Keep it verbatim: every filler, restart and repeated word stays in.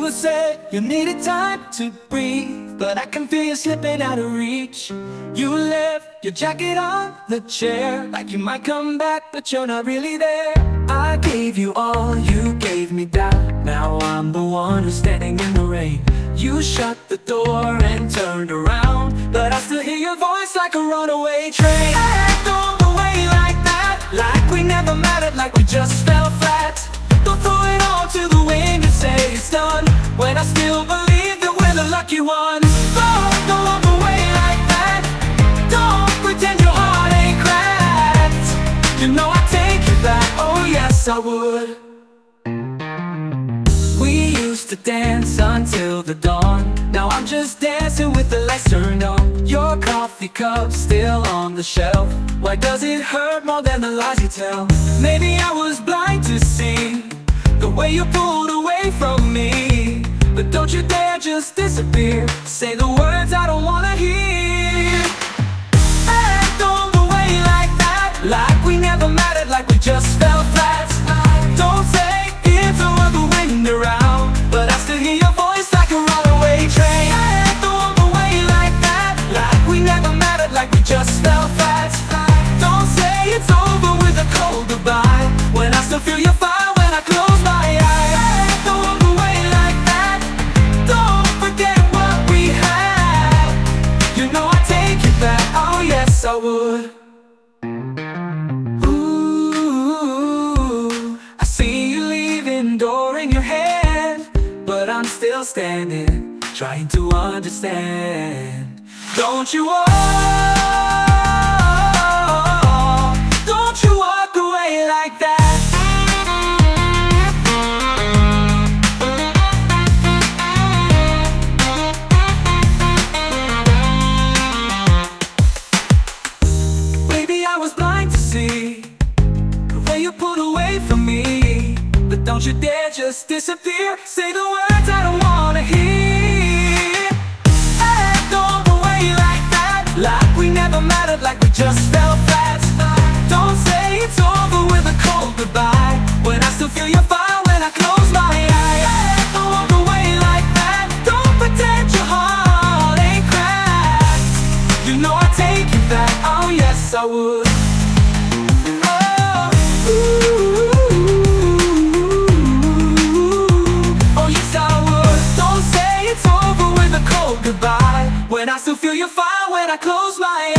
You said you needed time to breathe, but I can feel you slipping out of reach. You left your jacket on the chair, like you might come back, but you're not really there. I gave you all, you gave me doubt. Now I'm the one who's standing in the rain. You shut the door and turned around, but I still hear your voice like a runaway train. Act all the way like that, like we never mattered, like we just fell flat. Don't throw it all to the wind and say it's done, when I still believe that we're the lucky ones. Oh, don't walk away like that. Don't pretend your heart ain't cracked. You know I'd take you back, oh yes I would. We used to dance until the dawn. Now I'm just dancing with the lights turned on. Your coffee cup still on the shelf. Why does it hurt more than the lies you tell? Maybe I was blind to see the way you pulled away from me. But don't you dare just disappear. Say the words I don't wanna hear. Act all the way like that, like we never mattered, like we just fell flat. Don't say it's over the wind around, but I still hear your voice like a runaway train. Act all the way like that, like we never mattered, like we just fell flat. Don't say it's over with a cold goodbye, when I still feel your fire when I close my eyes. Act all the way like that. Don't forget what we had. You know I'd take you back, oh yes I would. Ooh, I see you leaving, door in your hand, but I'm still standing, trying to understand. Don't you walk, don't you walk away like that. Maybe I was blind to see the way you pulled away from me, but don't you dare just disappear. Say the words I don't wanna hear. Act all the way like that, like we never mattered, like we just fell flat. Don't say it's over with a cold goodbye, when I still feel your fire when I close my eyes. Act all the way like that. Don't pretend your heart ain't cracked. You know I'd take you back, oh yes I would. Goodbye, when I still feel your fire when I close my eyes.